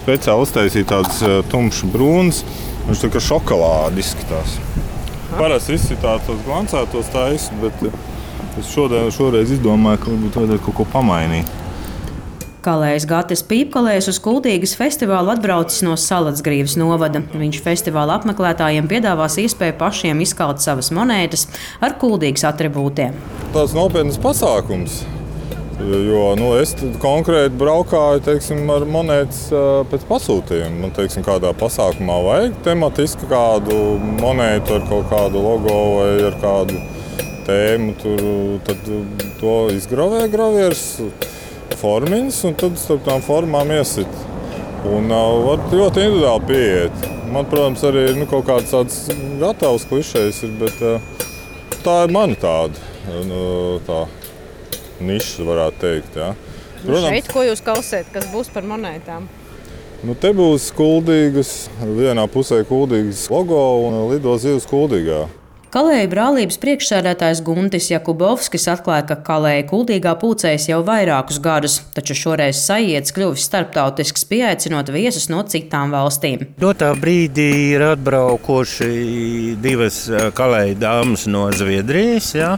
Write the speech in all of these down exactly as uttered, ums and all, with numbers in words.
speciāli uztaisīja tādas tumšas brūnas. Viņš tā kā šokolādi izskatās. Parasti izsitā tos glancētos taisa, bet es šodien, šoreiz izdomāju, ka varbūt vajadzētu kaut ko pamainīt. Kalējs Gatis Pīpkalējs uz Kuldīgas festivālu atbraucis no Salacgrīvas novada. Viņš festivāla apmeklētājiem piedāvās iespēju pašiem izkalt savas monētas ar Kuldīgas atribūtiem. Tāds nopietns pasākums, jo nu, es konkrēti braukāju teiksim, ar monētas pēc pasūtījuma. Man teiksim, kādā pasākumā vajag tematiski kādu monētu ar kaut kādu logo vai ar kādu tēmu. Tur, tad to izgravē gravieris. Formiņas, un tad starp tām formām iesit. Un uh, var ļoti individuāli pieiet. Man, protams, arī nu, kaut kāds tāds gatavs klišejs ir, bet uh, tā ir mana tāda uh, tā niša, varētu teikt. Ja. Protams, šeit, ko jūs kalsiet, kas būs par monētām? Nu, te būs Kuldīgas, vienā pusē Kuldīgas logo un lido zivs Kuldīgā. Kalēja brālības priekšsēdētājs Guntis Jakubovskis atklāja, ka Kalēja Kuldīgā pūcējas jau vairākus gadus, taču šoreiz sajietis kļuvis starptautisks, pieaicinot viesus no citām valstīm. Dotā brīdī ir atbraukuši divas Kalēja dāmas no Zviedrijas, ja?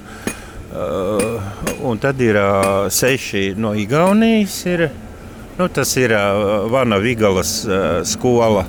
Un tad ir seši no Igaunijas. Ir, nu, tas ir Vana Vigalas skola,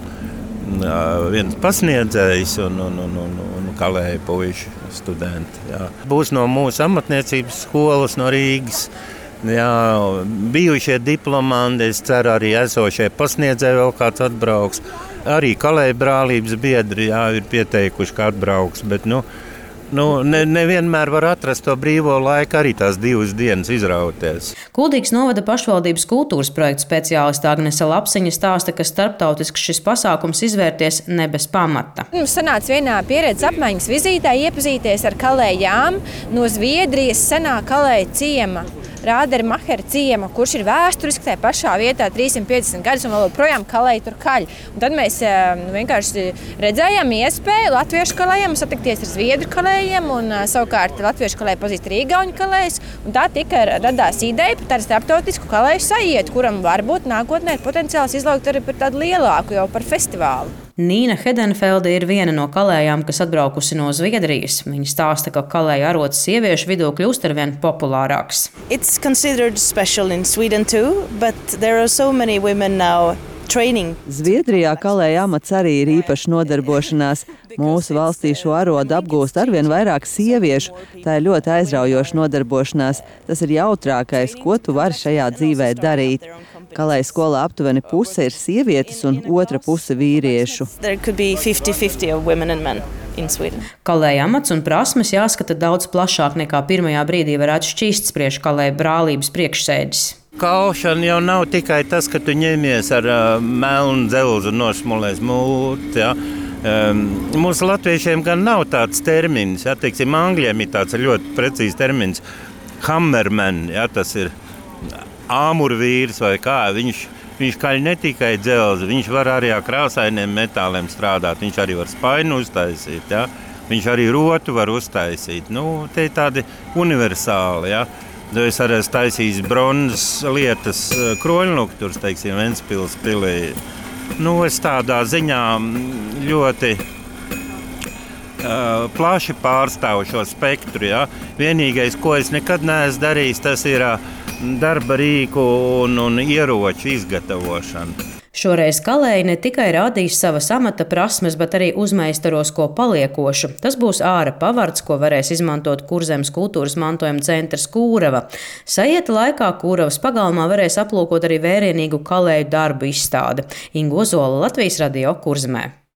viens pasniedzējs un, un, un, un, un Kalēja puiši studenti. Jā. Būs no mūsu amatniecības skolas, no Rīgas. Jā, bijušie diplomanti, es ceru, arī esošie pasniedzēji vēl kāds atbrauks. Arī Kalēja brālības biedri jā, ir pieteikuši, ka atbrauks, bet nu, nu, ne, nevienmēr var atrast to brīvo laiku arī tās divas dienas izrauties. Kuldīgas novada pašvaldības kultūras projektu speciāliste Agnese Lapsiņa stāsta, ka starptautisks šis pasākums izvērties ne bez pamata. Mums sanāca vienā pieredzes apmaiņas vizītē iepazīties ar Kalējām no Zviedrijas senā Kalēja ciema. Rādera Mahera ciema, kurš ir vēsturiski tajā pašā vietā trīssimt piecdesmit gadus un vēl joprojām Kalēja tur kaļ. Un tad mēs nu, vienkārši redzējām iespēju latviešu kalējiem satikties ar zviedru kalējiem un savukārt latviešu kalēju pazīst arī igauņu kalējus. Un tā tika radās ideja par tādu starptautisku kalēju sajietu, kuram varbūt nākotnē ir potenciāls izlaukt arī par tādu lielāku, jau par festivālu. Nīna Hedenfelde ir viena no kalējām, kas atbraukusi no Zviedrijas. Viņa stāsta, ka kalēja arots sieviešu vidū kļūst arvien populārāks. It's considered special in Sweden too, but there are so many women now training. Zviedrijā kalēja amats arī ir īpaša nodarbošanās. Mūsu valstī šo arodu apgūst arvien vairāk sieviešu. Tā ir ļoti aizraujoša nodarbošanās. Tas ir jautrākais, ko tu vari šajā dzīvē darīt. Kalēja skolā aptuveni puse ir sievietes un otra puse vīriešu. fifty fifty of women and men in Sweden. Kalēja amats un prasmes jāskata daudz plašāk nekā pirmajā brīdī varētu šķīst, spriež Kalēja brālības priekšsēdis. Kaušana jau nav tikai tas, ka tu ņemies ar uh, melnu dzelzu un nosmulēs mūti. Ja? Um, mūsu latviešiem gan nav tāds termins, ja? Teiksim, angļiem ir tāds ļoti precīzs termins. Hammerman, ja? Tas ir āmurvīrs vai kā. Viņš, viņš kaļ ne tikai dzelzi, viņš var arī ar krāsainiem metāliem strādāt. Viņš arī var spainu uztaisīt, ja? Viņš arī rotu var uztaisīt. Nu, te ir tādi universāli, ja? Es arī esmu taisījis bronzas lietas kroņlukturs, teiksim, Ventspils pilī. Nu, es tādā ziņā ļoti uh, plaši pārstāvu šo spektru. Ja? Vienīgais, ko es nekad neesmu darījis, tas ir uh, darba rīku un, un ieroču izgatavošana. Šoreiz Kalēja ne tikai rādīs savas amata prasmes, bet arī uzmeistaros ko paliekošu. Tas būs āra pavards, ko varēs izmantot Kurzemes kultūras mantojuma centrs Kūrava. Sajieta laikā Kūravas pagalmā varēs aplūkot arī vērienīgu kalēju darbu izstādi. Inga Ozola, Latvijas radio, Kurzemē.